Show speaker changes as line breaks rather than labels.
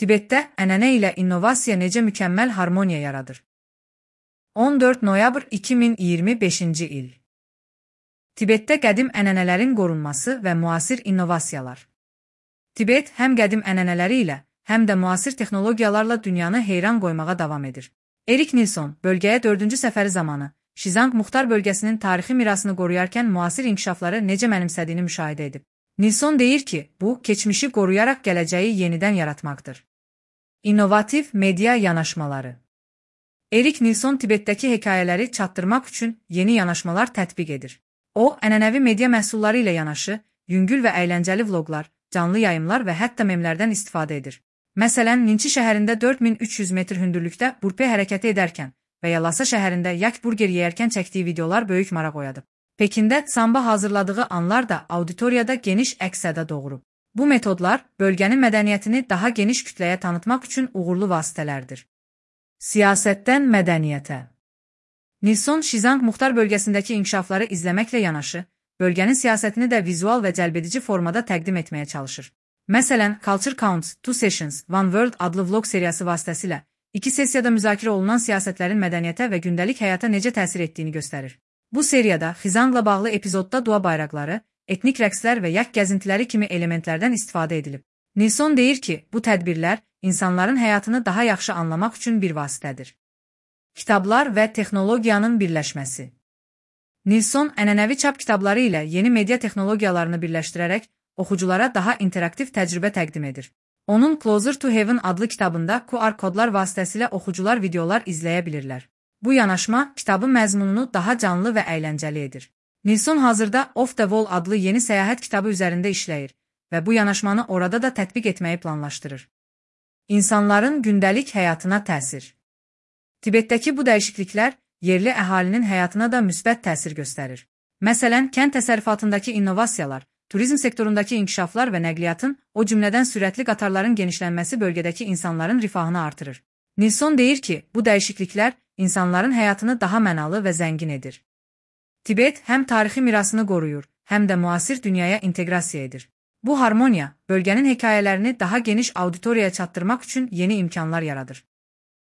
Tibetdə ənənə ilə innovasiya necə mükəmməl harmoniya yaradır? 14 noyabr 2025-ci il. Tibetdə qədim ənənələrin qorunması və müasir innovasiyalar. Tibet həm qədim ənənələri ilə, həm də müasir texnologiyalarla dünyanı heyran qoymağa davam edir. Erik Nilson bölgəyə 4-cü səfəri zamanı Şizang Muxtar bölgəsinin tarixi mirasını qoruyarkən müasir inkişafları necə mənimsədiyini müşahidə edib. Nilson deyir ki, bu, keçmişi qoruyaraq gələcəyi yenidən yaratmaqdır. İnnovativ media yanaşmaları. Erik Nilson Tibetdəki hekayələri çatdırmaq üçün yeni yanaşmalar tətbiq edir. O, ənənəvi media məhsulları ilə yanaşı, yüngül və əyləncəli vloqlar, canlı yayımlar və hətta memlərdən istifadə edir. Məsələn, Ninçi şəhərində 4300 metr hündürlükdə burpe hərəkəti edərkən və ya Lhasa şəhərində yak burger yeyərkən çəkdiyi videolar böyük maraq oyadıb. Pekində samba hazırladığı anlar da auditoriyada geniş əks-səda doğurub. Bu metodlar bölgənin mədəniyyətini daha geniş kütləyə tanıtmaq üçün uğurlu vasitələrdir. Siyasətdən mədəniyyətə. Nilson Şizang Muxtar bölgəsindəki inkişafları izləməklə yanaşı, bölgənin siyasətini də vizual və cəlbedici formada təqdim etməyə çalışır. Məsələn, Culture Counts, Two Sessions, One World adlı vlog seriyası vasitəsilə 2 sessiyada müzakirə olunan siyasətlərin mədəniyyətə və gündəlik həyata necə təsir etdiyini göstərir. Bu seriyada Xizangla bağlı epizodda dua bayraqları, etnik rəqslər və yak gəzintiləri kimi elementlərdən istifadə edilib. Nilson deyir ki, bu tədbirlər insanların həyatını daha yaxşı anlamaq üçün bir vasitədir. Kitablar və texnologiyanın birləşməsi. Nilson ənənəvi çap kitabları ilə yeni media texnologiyalarını birləşdirərək oxuculara daha interaktiv təcrübə təqdim edir. Onun Closer to Heaven adlı kitabında QR kodlar vasitəsilə oxucular videolar izləyə bilirlər. Bu yanaşma kitabın məzmununu daha canlı və əyləncəli edir. Nilson hazırda Off the Wall adlı yeni səyahət kitabı üzərində işləyir və bu yanaşmanı orada da tətbiq etməyi planlaşdırır. İnsanların gündəlik həyatına təsir. Tibetdəki bu dəyişikliklər yerli əhalinin həyatına da müsbət təsir göstərir. Məsələn, kənd təsərrüfatındakı innovasiyalar, turizm sektorundakı inkişaflar və nəqliyyatın, o cümlədən sürətli qatarların genişlənməsi bölgədəki insanların rifahını artırır. Nilson deyir ki, bu dəyişikliklər insanların həyatını daha mənalı və zəngin edir. Tibet həm tarixi mirasını qoruyur, həm də müasir dünyaya inteqrasiya edir. Bu harmoniya, bölgənin hekayələrini daha geniş auditoriyaya çatdırmaq üçün yeni imkanlar yaradır.